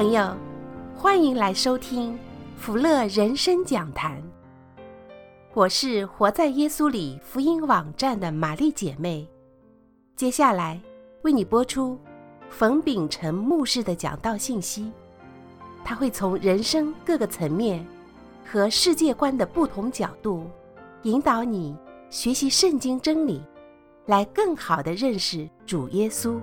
朋友，欢迎来收听福乐人生讲坛。我是活在耶稣里福音网站的玛丽姐妹，接下来为你播出冯秉成牧师的讲道信息。他会从人生各个层面和世界观的不同角度，引导你学习圣经真理，来更好地认识主耶稣。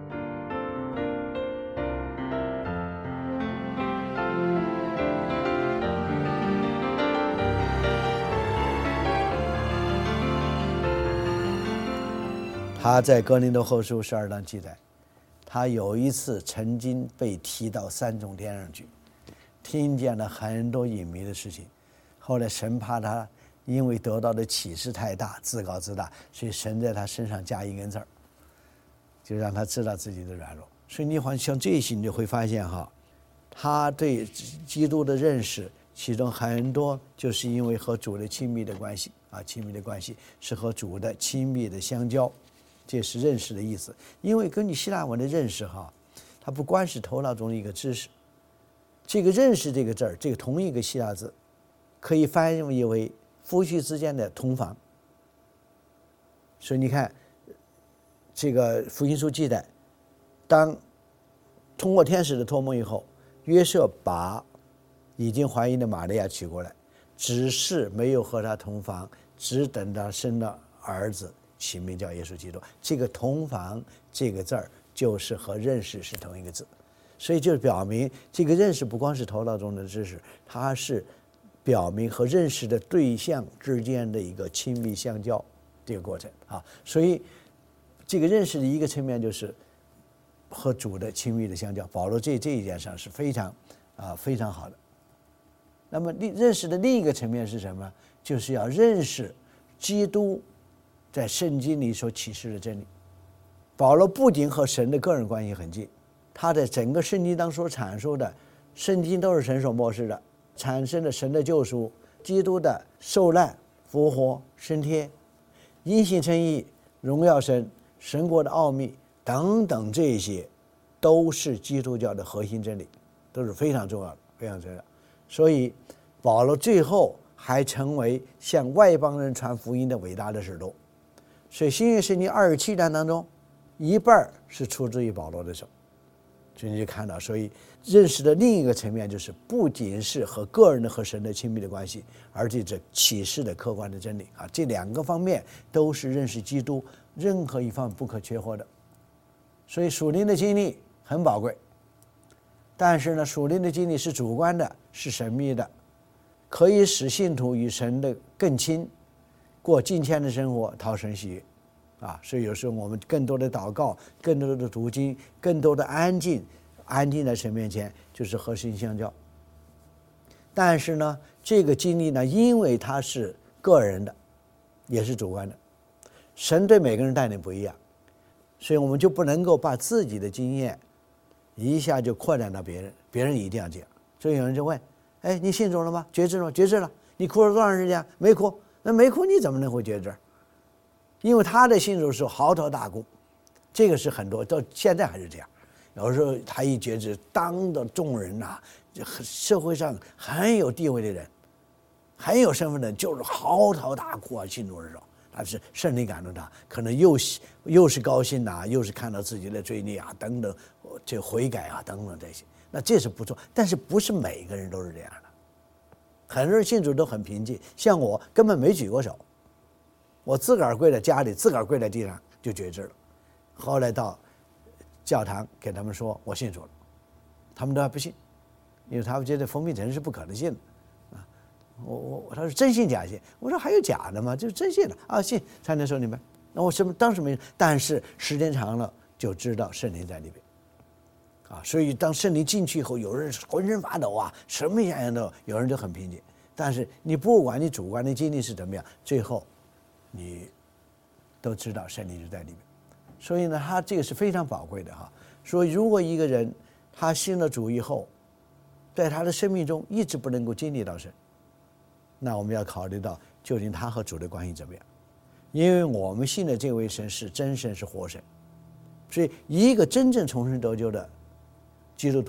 他在哥林多后书12章记载，他有一次曾经被提到3重天上去，听见了很多隐秘的事情。后来神怕他因为得到的启示太大，自高自大，所以神在他身上加一根刺儿，就让他知道自己的软弱。所以你好像这些你就会发现他对基督的认识，其中很多就是因为和主的亲密的关系亲密的关系是和主的亲密的相交，这是认识的意思。因为根据希腊文的认识它不光是头脑中的一个知识，这个认识这个字儿，这个同一个希腊字可以翻译为夫妻之间的同房。所以你看这个福音书记载，当通过天使的托梦以后，约瑟把已经怀孕的玛利亚娶过来，只是没有和她同房，只等到生了儿子，起名叫耶稣基督。这个同房这个字儿就是和认识是同一个字，所以就表明这个认识不光是头脑中的知识，它是表明和认识的对象之间的一个亲密相交这个过程所以这个认识的一个层面就是和主的亲密的相交。保罗这一点上是非常好的。那么认识的另一个层面是什么？就是要认识基督在圣经里所启示的真理。保罗不仅和神的个人关系很近，他在整个圣经当中所阐述的，圣经都是神所默示的，产生了神的救赎，基督的受难、复活、升天、因信称义、荣耀神、神国的奥秘等等，这些都是基督教的核心真理，都是非常重要的，非常重要。所以保罗最后还成为向外邦人传福音的伟大的使徒。所以新约圣经27章当中，一半是出自于保罗的手。所以你就看到，所以认识的另一个层面就是不仅是和个人的和神的亲密的关系，而且这启示的客观的真理这两个方面都是认识基督任何一方面不可缺或的。所以属灵的经历很宝贵，但是呢，属灵的经历是主观的，是神秘的，可以使信徒与神的更亲，过敬虔的生活，讨神喜悦所以有时候我们更多的祷告，更多的读经，更多的安静在神面前，就是和神相交。但是呢，这个经历呢，因为它是个人的，也是主观的，神对每个人带领不一样，所以我们就不能够把自己的经验一下就扩展到别人，别人一定要这样。所以有人就问，你信主了吗？觉知了吗？觉知了。你哭了多长时间？没哭。那没哭你怎么能会觉知？因为他的信主是嚎啕大哭，这个是很多到现在还是这样。有时候他一觉知，当着众人社会上很有地位的人，很有身份的人，就是嚎啕大哭信主的时候，他是圣灵感动他，可能又是高兴又是看到自己的罪孽等等，这悔改等等这些，那这是不错。但是不是每个人都是这样的，很多人信主都很平静，像我根本没举过手，我自个儿跪在家里，自个儿跪在地上就觉知了。后来到教堂给他们说我信主了，他们都还不信，因为他们觉得冯秉成是不可能信的他说真信假信？我说还有假的吗？就真信了信才能受你们。那我当时没，但是时间长了就知道圣灵在里边所以当圣灵进去以后，有人浑身发抖什么样都有人就很平静。但是你不管你主观的经历是怎么样，最后你都知道圣灵就在里面。所以呢，他这个是非常宝贵的所以如果一个人他信了主以后，在他的生命中一直不能够经历到神，那我们要考虑到究竟他和主的关系怎么样。因为我们信的这位神是真神，是活神，所以一个真正重生得救的基督徒，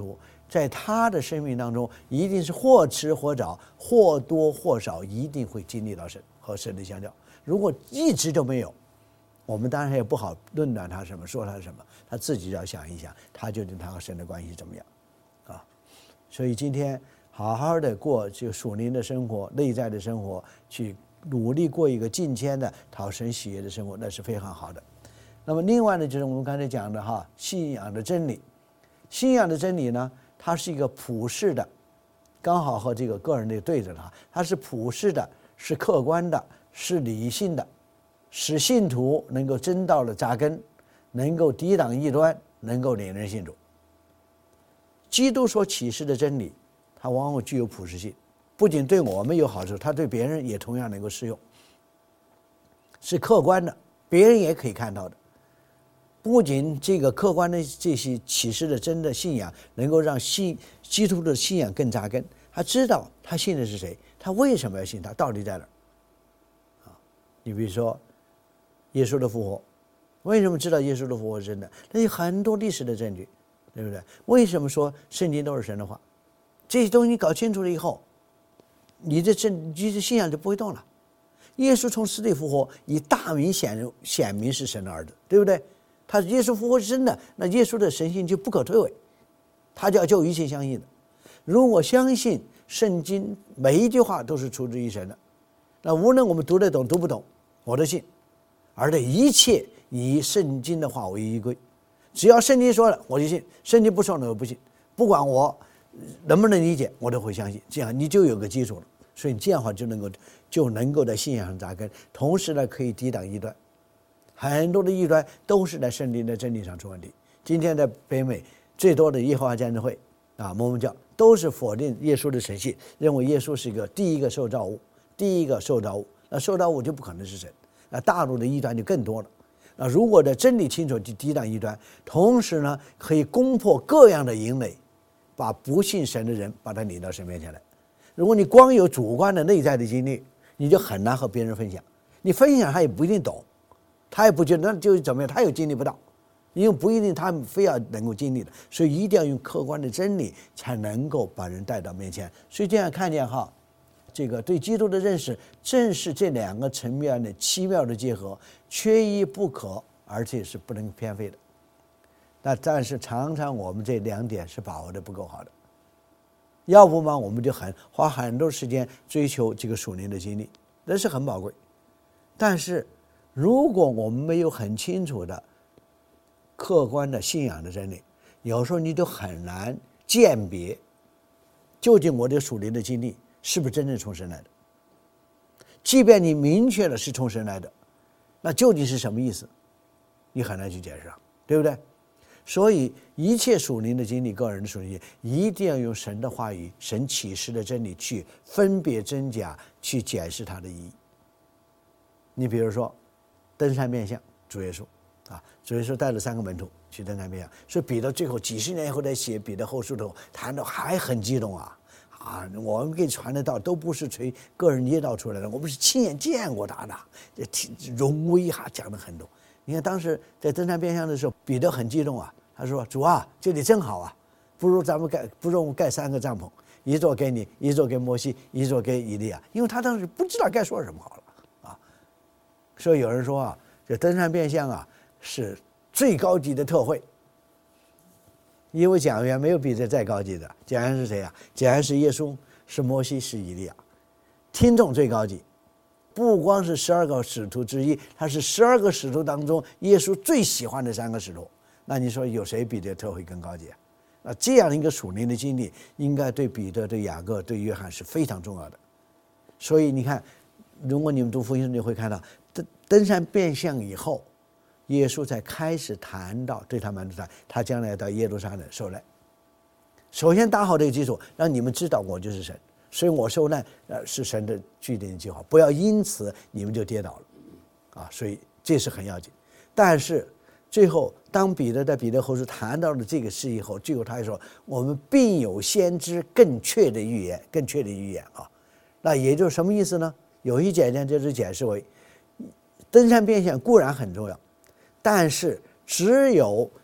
在他的生命当中，一定是或迟或早，或多或少，一定会经历到神和神的相交。如果一直都没有，我们当然也不好论断他什么，说他什么，他自己要想一想，他究竟他和神的关系怎么样啊？所以今天好好的过这个属灵的生活，内在的生活，去努力过一个敬虔的讨神喜悦的生活，那是非常好的。那么另外呢，就是我们刚才讲的信仰的真理。信仰的真理呢，它是一个普世的，刚好和这个个人的对着它是普世的，是客观的，是理性的，使信徒能够真道的扎根，能够抵挡异端，能够领人信主。基督所启示的真理，它往往具有普适性，不仅对我们有好处，它对别人也同样能够适用，是客观的，别人也可以看到的。不仅这个客观的这些启示的真的信仰能够让基督的信仰更扎根，他知道他信的是谁，他为什么要信，他到底在哪儿啊？你比如说耶稣的复活，为什么知道耶稣的复活是真的？那有很多历史的证据，对不对？为什么说圣经都是神的话？这些东西你搞清楚了以后，你的信仰就不会动了。耶稣从死里复活，以大明显明是神的儿子，对不对？他耶稣复活是真的，那耶稣的神性就不可推诿，他就要救一切相信的。如果相信圣经每一句话都是出自于神的，那无论我们读得懂读不懂，我都信。而且一切以圣经的话为依归，只要圣经说了我就信，圣经不说了我不信，不管我能不能理解，我都会相信。这样你就有个基础了，所以这样的话就能够在信仰上扎根，同时呢可以抵挡异端。很多的异端都是在圣经的真理上出问题。今天在北美最多的耶和华见证会摩门教都是否定耶稣的神性，认为耶稣是第一个受造物，那受造物就不可能是神。那大陆的异端就更多了。那如果在真理清楚去抵挡异端，同时呢可以攻破各样的营垒，把不信神的人把他领到神面前来。如果你光有主观的内在的经历，你就很难和别人分享，你分享他也不一定懂，他也不觉得那就怎么样，他又经历不到，因为不一定他非要能够经历的，所以一定要用客观的真理才能够把人带到面前。所以这样看见这个对基督的认识正是这两个层面的奇妙的结合，缺一不可，而且是不能偏废的。但是常常我们这两点是把握的不够好的，要不嘛我们就花很多时间追求这个属灵的经历，那是很宝贵。但是如果我们没有很清楚的客观的信仰的真理，有时候你就很难鉴别究竟我的属灵的经历是不是真正从神来的。即便你明确了是从神来的，那究竟是什么意思，你很难去解释，对不对？所以一切属灵的经历，个人的属灵一定要用神的话语，神启示的真理去分别真假，去解释它的意义。你比如说登山变像，主耶稣主耶稣带了3个门徒去登山变像，所以彼得最后几十年以后在写彼得后书的时候谈到还很激动我们给传的道都不是随个人捏造出来的，我们是亲眼见过他的，荣威讲了很多。你看当时在登山变像的时候，彼得很激动他说主这里真好不如我们盖3个帐篷，一座给你，一座给摩西，一座给以利亚，因为他当时不知道该说什么好了所以有人说这登山变像是最高级的特会，因为讲员没有比这再高级的。讲员是谁讲员是耶稣，是摩西，是以利亚。听众最高级，不光是12个使徒之一，他是12个使徒当中耶稣最喜欢的3个使徒。那你说有谁比这特会更高级那这样一个属灵的经历，应该对彼得、对雅各、对约翰是非常重要的。所以你看，如果你们读福音书，你会看到登山变像以后，耶稣才开始谈到对他门徒说，他将来到耶路撒冷受难。首先打好这个基础，让你们知道我就是神，所以我受难是神的具体的计划，不要因此你们就跌倒了所以这是很要紧。但是最后当彼得在彼得后书谈到了这个事以后，最后他还说我们并有先知更确的预言那也就是什么意思呢？有一解呢就是解释为登山变像固然很重要，但是只有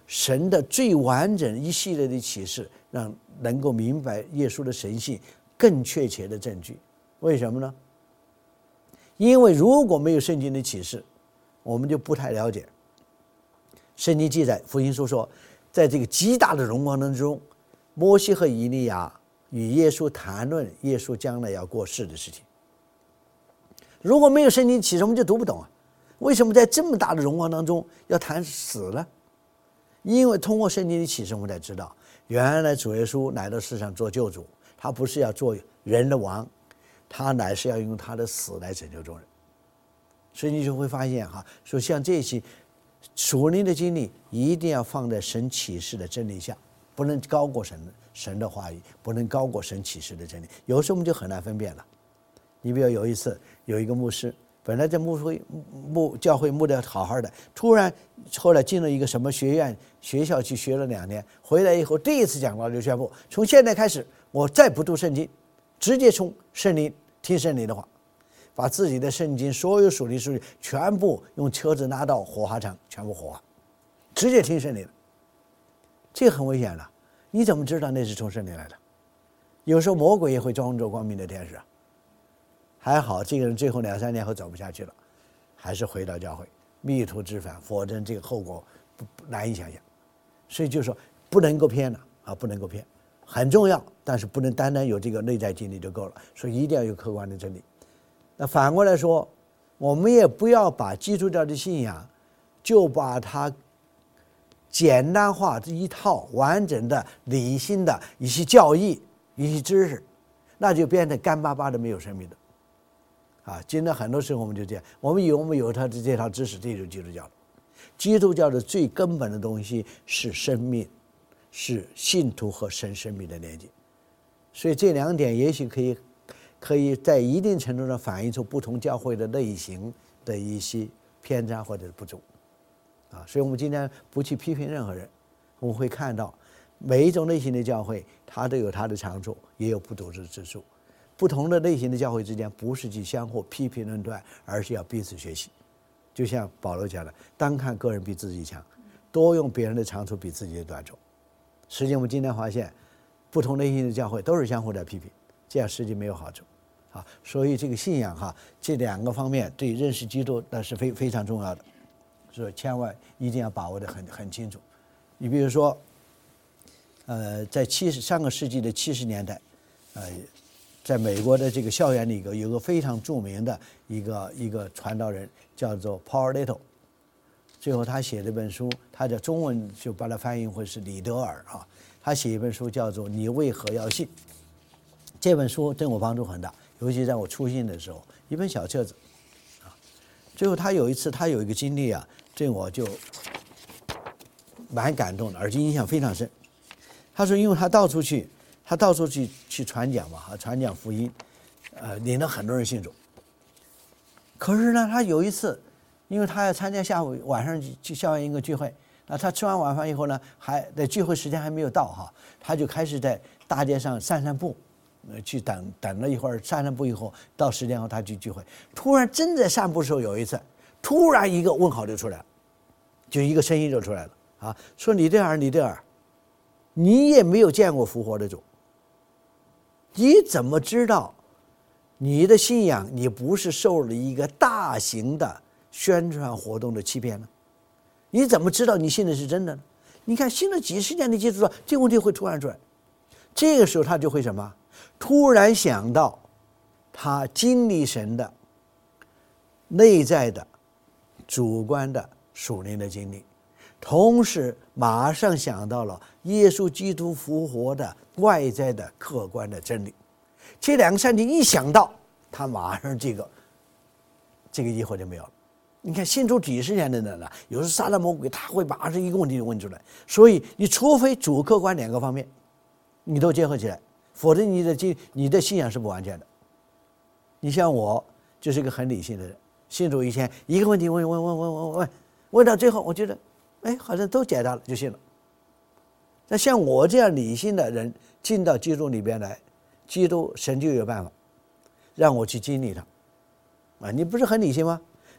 神的最完整一系列的启示，让能够明白耶稣的神性更确切的证据。为什么呢？因为如果没有圣经的启示，我们就不太了解。圣经记载，福音书说，在这个极大的荣光当中，摩西和以利亚与耶稣谈论耶稣将来要过世的事情。如果没有圣经启示，我们就读不懂啊。为什么在这么大的荣光当中要谈死呢？因为通过圣经的启示，我们才知道，原来主耶稣来到世上做救主，他不是要做人的王，他乃是要用他的死来拯救众人。所以你就会发现说像这些属灵的经历，一定要放在神启示的真理下，不能高过神的话语，不能高过神启示的真理。有时候我们就很难分辨了。你比如有一次，有一个牧师，本来在教会牧得好好的，突然后来进了一个什么学校去学了2年，回来以后第一次讲道就宣布，从现在开始我再不读圣经，直接从圣灵听圣灵的话，把自己的圣经所有属灵书全部用车子拉到火化场，全部火化，直接听圣灵。这很危险了，你怎么知道那是从圣灵来的？有时候魔鬼也会装作光明的天使啊。还好这个人最后2、3年后走不下去了，还是回到教会，迷途知返，否则这个后果难以想象。所以就说不能够偏了不能够偏，很重要，但是不能单单有这个内在经历就够了，所以一定要有客观的真理。那反过来说，我们也不要把基督教的信仰就把它简单化这一套完整的理性的一些教义一些知识，那就变成干巴巴的没有生命的今天很多时候我们就这样，我们以为我们有他的这套知识，这就是基督教了。基督教的最根本的东西是生命，是信徒和神生命的连接。所以这2点也许可以在一定程度上反映出不同教会的类型的一些偏差或者不足所以我们今天不去批评任何人，我们会看到每一种类型的教会它都有它的长处，也有不足之处。不同的类型的教会之间不是去相互批评论断，而是要彼此学习。就像保罗讲的，单看个人比自己强，多用别人的长处比自己的短处。实际我们今天发现，不同类型的教会都是相互在批评，这样实际没有好处所以这个信仰这2个方面对认识基督那是非常重要的，所以千万一定要把握得很清楚。你比如说在上个世纪的70年代在美国的这个校园里有个非常著名的一个传道人，叫做 Paul Little。最后他写了一本书，他的中文就把它翻译为是李德尔他写一本书叫做《你为何要信》。这本书对我帮助很大，尤其在我初信的时候，一本小册子最后他有一次他有一个经历对我就蛮感动的，而且印象非常深。他说因为他到处去传讲传讲福音领了很多人信主。可是呢他有一次，因为他要参加晚上去校园一个聚会，那他吃完晚饭以后呢，还在聚会时间还没有到他就开始在大街上散步，去等了一会儿，散步以后到时间后他去聚会。突然正在散步的时候，有一次突然一个问号就出来了，就一个声音就出来了说李德尔，你也没有见过复活的主，你怎么知道你的信仰你不是受了一个大型的宣传活动的欺骗呢？你怎么知道你信的是真的呢？你看信了几十年的基督教，这个问题会突然出来。这个时候他就会什么？突然想到他经历神的内在的主观的属灵的经历，同时马上想到了耶稣基督复活的外在的客观的真理。这2个事情一想到，他马上这个疑惑就没有了。你看信主几十年的人有时候撒旦魔鬼他会马上一个问题就问出来，所以你除非主客观2个方面你都结合起来，否则你的信仰是不完全的。你像我就是一个很理性的人，信主以前一个问题问到最后，我觉得好像都解答了就信了。那像我这样理性的人进到基督里边来，基督神就有办法让我去经历它你不是很理性吗？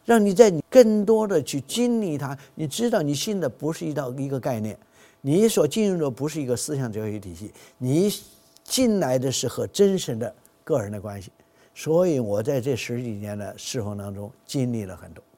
让你在更多的去经历它。你知道你信的不是一个概念，你所进入的不是一个思想哲学体系，你进来的是和真神的个人的关系。所以我在这10几年的侍奉当中经历了很多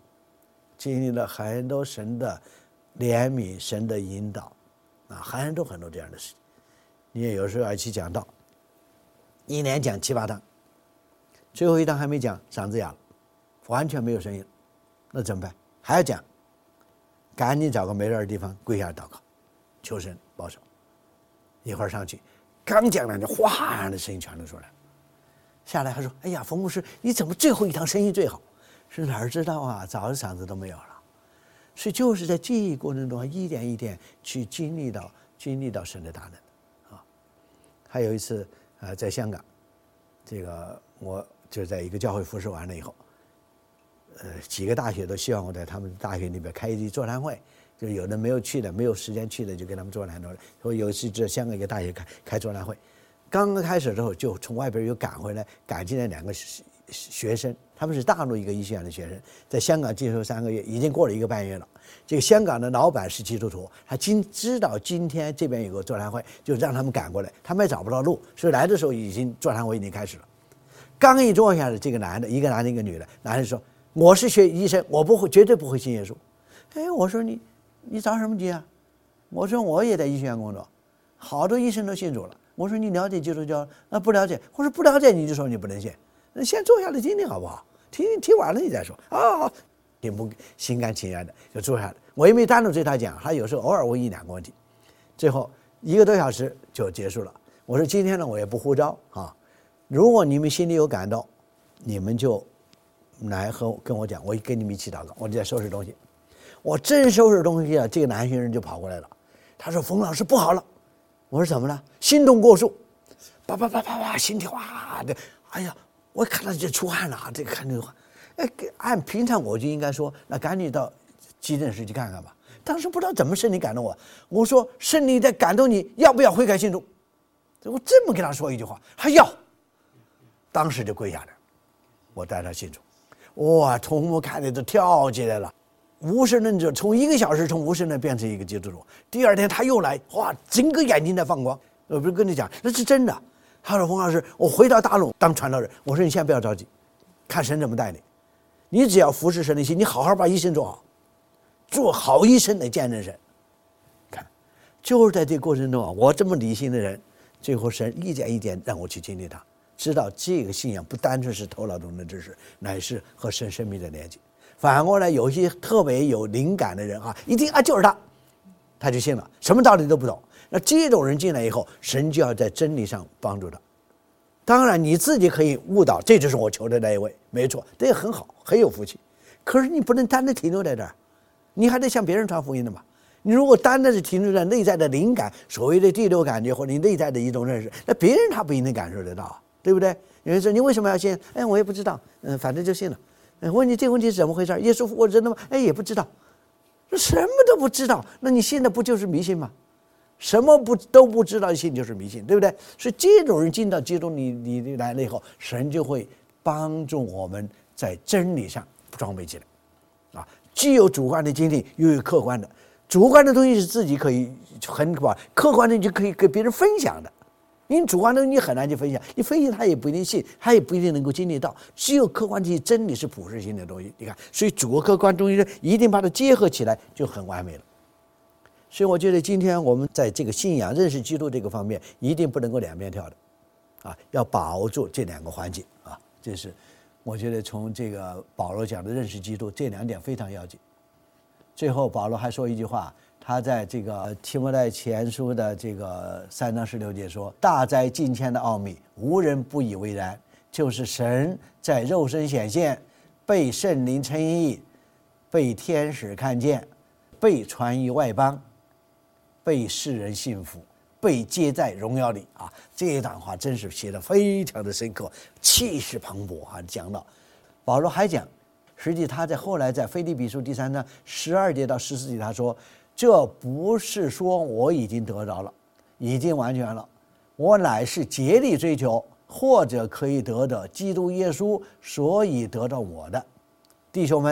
神的怜悯，神的引导很多这样的事情。你也有时候要去讲道，一连讲7、8堂，最后一堂还没讲，嗓子哑了，完全没有声音，那怎么办？还要讲，赶紧找个没人的地方跪下祷告，求神保守。一会儿上去，刚讲两句，哗的声音全都出来了。下来还说：“哎呀，冯牧师，你怎么最后一堂声音最好？”是哪儿知道啊？早就嗓子都没有了。所以就是在这一过程中，一点一点去经历到神的大能啊。还有一次在香港，这个我就在一个教会服侍完了以后，几个大学都希望我在他们大学里边开一座谈会，就有的没有去的，没有时间去的，就跟他们座谈会。所以有一次在香港一个大学开座谈会，刚刚开始之后，就从外边又赶进来2个学生，他们是大陆一个医学院的学生，在香港接受3个月，已经过了1个半月了。这个香港的老板是基督徒，他知道今天这边有个座谈会，就让他们赶过来。他们也找不到路，所以来的时候座谈会已经开始了。刚一坐下来，这个男的，一个男的一个女的，男的说：“我是学医生，我绝对不会信耶稣。”哎，我说你着什么急啊？我说我也在医学院工作，好多医生都信主了。我说你了解基督教？不了解。我说不了解你就说你不能信，那先坐下来听听好不好？听完了你再说啊。挺不心甘情愿的就坐下来。我也没单独对他讲，他有时候偶尔问1、2个问题。最后1个多小时就结束了。我说今天呢我也不呼召啊，如果你们心里有感动，你们就来跟我讲，我跟你们一起祷告。我就在收拾东西，我正收拾东西啊，这个男学生就跑过来了。他说：“冯老师不好了。”我说：“怎么了？”心动过速，啪啪啪啪啪，心跳的，哎呀，我看到就出汗了，这个看这个。按平常我就应该说，那赶紧到急诊室去看看吧。当时不知道怎么圣灵感动我，我说圣灵在感动你，要不要悔改信主？我这么跟他说一句话，他要，当时就跪下来，我带他信主。哇，同幕看的都跳起来了，无神论者从1个小时从无神论变成一个基督徒。第2天他又来，哇，整个眼睛在放光。我不是跟你讲，那是真的。他说：“冯老师，我回到大陆当传道人。”我说：“你先不要着急，看神怎么带你。你只要服侍神的心，你好好把医生做好，做好医生来见证神。看，就是在这个过程中我这么理性的人，最后神一点一点让我去经历它，知道这个信仰不单纯是头脑中的知识，乃是和神生命的连接。反过来，有一些特别有灵感的人一听就是他就信了，什么道理都不懂。那这种人进来以后，神就要在真理上帮助他。当然你自己可以误导，这就是我求的那一位，没错，这也很好，很有福气。可是你不能单单停留在这儿，你还得向别人传福音的嘛。你如果单单是停留在内在的灵感，所谓的第6感觉或者你内在的一种认识，那别人他不一定感受得到，对不对？有人说你为什么要信？我也不知道，反正就信了。问你这个问题是怎么回事？耶稣复活真的吗？也不知道，什么都不知道，那你信的不就是迷信吗？什么都不知道，信就是迷信，对不对？所以这种人进到基督里来了以后，神就会帮助我们在真理上装备起来，既有主观的经历，又有客观的。主观的东西是自己可以很把，客观的就可以给别人分享的。因为主观的你很难去分享，你分享他也不一定信，他也不一定能够经历到。只有客观的真理是普世性的东西，你看，所以主和客观东西一定把它结合起来，就很完美了。所以我觉得今天我们在这个信仰认识基督这个方面，一定不能够两边跳的，要把握住这2个环节这是我觉得从这个保罗讲的认识基督这2点非常要紧。最后保罗还说一句话，他在这个提摩太前书的这个3章16节说：“大哉近前的奥秘，无人不以为然，就是神在肉身显现，被圣灵称义，被天使看见，被传于外邦，被世人信服，被接在荣耀里。”这一段话真是写得非常的深刻，气势磅礴讲到保罗还讲，实际他后来在腓立比书第3章12节到14节他说：“这不是说我已经得着了，已经完全了，我乃是竭力追求，或者可以得着基督耶稣，所以得着我的。弟兄们，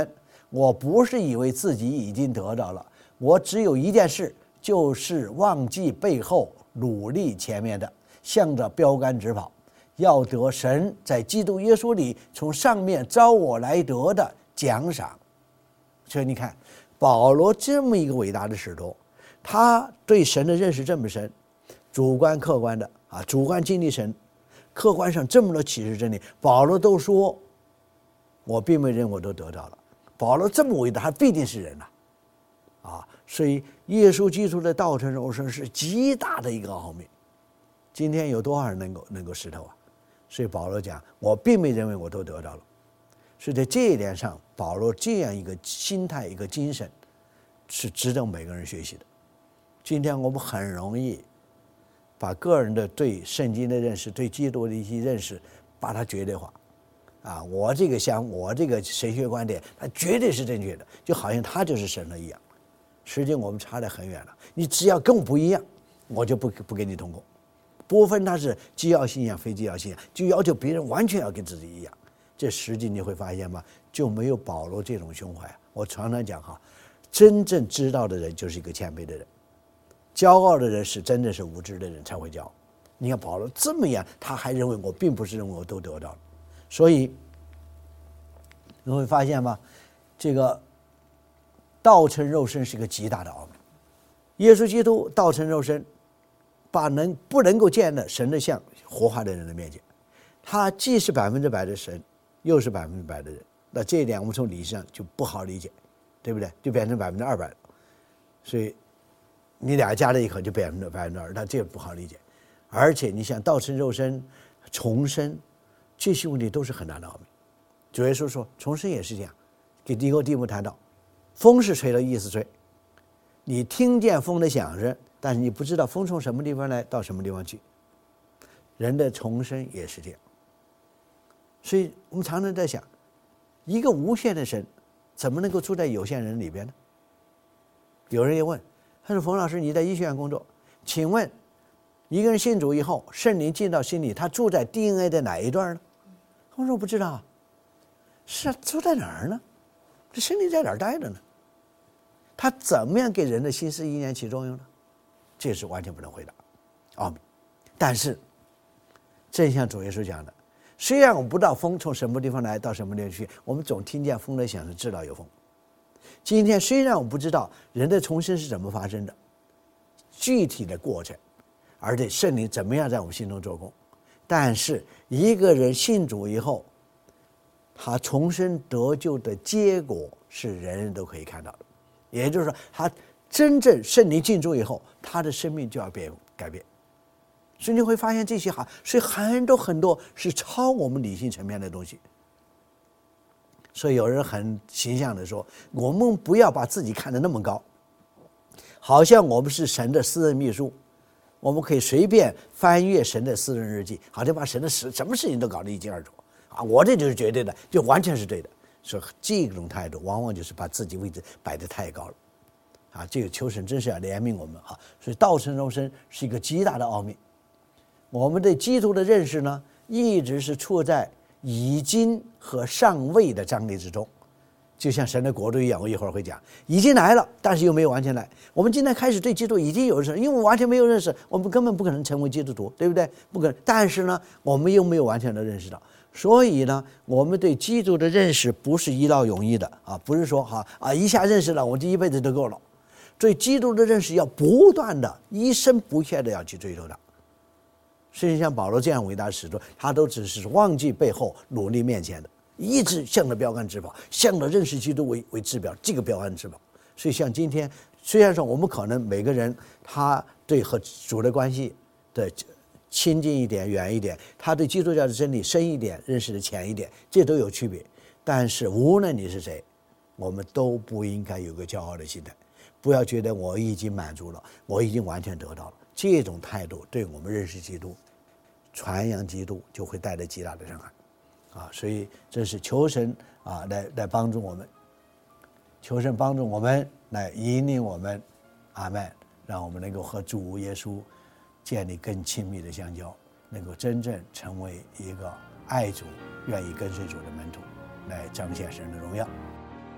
我不是以为自己已经得到了，我只有一件事，就是忘记背后，努力前面的，向着标杆直跑，要得神在基督耶稣里从上面招我来得的奖赏。所以你看，保罗这么一个伟大的使徒，他对神的认识这么深，主观客观的主观经历神，客观上这么多启示真理，保罗都说我并没认我都得到了。保罗这么伟大，他必定是人所以耶稣基督的道成肉身是极大的一个奥秘。今天有多少人能够识透啊？所以保罗讲，我并没认为我都得到了。所以在这一点上，保罗这样一个心态，一个精神，是值得每个人学习的。今天我们很容易把个人的对圣经的认识，对基督的一些认识，把它绝对化我这个神学观点，它绝对是正确的，就好像他就是神了一样。实际我们差得很远了。你只要跟我不一样，我就不跟你通过。不分他是既要信仰非既要信仰，就要求别人完全要跟自己一样。这实际你会发现吗？就没有保罗这种胸怀。我常常讲真正知道的人就是一个谦卑的人，骄傲的人是真正是无知的人才会骄傲。你看保罗这么样，他还认为我并不是认为我都得到了。所以你会发现吗？这个道成肉身是一个极大的奥秘。耶稣基督道成肉身，把不能够见的神的像活化在人的面前。他既是100%的神，又是100%的人。那这一点我们从理上就不好理解，对不对？就变成200%了。所以你俩加在一起就变成2%，那这不好理解。而且你想道成肉身、重生，这些问题都是很大的奥秘。主耶稣说重生也是这样，给尼哥底母谈到，风是吹了意思吹，你听见风的响声，但是你不知道风从什么地方来到什么地方去。人的重生也是这样。所以我们常常在想，一个无限的神怎么能够住在有限人里边呢？有人也问，他说冯老师，你在医学院工作，请问一个人信主以后，圣灵进到心里，他住在 DNA 的哪一段呢？我说我不知道。是住在哪儿呢？这圣灵在哪儿待着呢？他怎么样给人的心思意念起作用呢？这是完全不能回答奥秘。但是正像主耶稣讲的，虽然我们不知道风从什么地方来到什么地方去，我们总听见风的响声，知道有风。今天虽然我们不知道人的重生是怎么发生的具体的过程，而且圣灵怎么样在我们心中做工，但是一个人信主以后，他重生得救的结果是人人都可以看到的。也就是说，他真正圣灵进驻以后，他的生命就要改变。所以你会发现这些所以很多是超我们理性层面的东西。所以有人很形象的说，我们不要把自己看得那么高，好像我们是神的私人秘书，我们可以随便翻阅神的私人日记，好像把神的什么事情都搞得一清二楚我这就是绝对的，就完全是对的。所以这种态度往往就是把自己位置摆得太高了这个求神真是要怜悯我们所以道成肉身是一个极大的奥秘。我们对基督的认识呢，一直是处在已经和尚未的张力之中，就像神的国度一样。我一会儿会讲，已经来了，但是又没有完全来。我们今天开始对基督已经有认识，因为我完全没有认识，我们根本不可能成为基督徒，对不对？不可能。但是呢，我们又没有完全的认识到，所以呢，我们对基督的认识不是一劳永逸的不是说一下认识了，我这一辈子就够了。对基督的认识要不断的、一生不懈的要去追求它。甚至像保罗这样伟大的使徒，他都只是忘记背后，努力面前的，一直向着标杆直跑，向着认识基督为指标，这个标杆直跑。所以像今天，虽然说我们可能每个人他对和主的关系的亲近一点、远一点，他对基督教的真理深一点、认识的浅一点，这都有区别。但是无论你是谁，我们都不应该有个骄傲的心态，不要觉得我已经满足了，我已经完全得到了。这种态度对我们认识基督、传扬基督就会带来极大的伤害所以这是求神来帮助我们，求神帮助我们，来引领我们，阿们，让我们能够和主耶稣建立更亲密的相交，能够真正成为一个爱主、愿意跟随主的门徒，来彰显神的荣耀。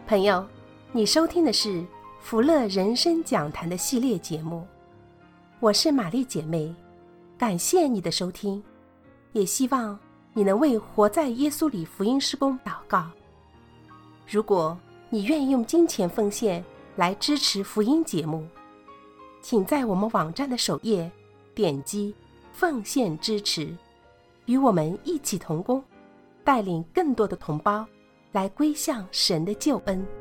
朋友，你收听的是福乐人生讲坛的系列节目，我是玛丽姐妹，感谢你的收听，也希望你能为活在耶稣里福音事工祷告。如果你愿意用金钱奉献来支持福音节目，请在我们网站的首页点击奉献支持，与我们一起同工，带领更多的同胞来归向神的救恩。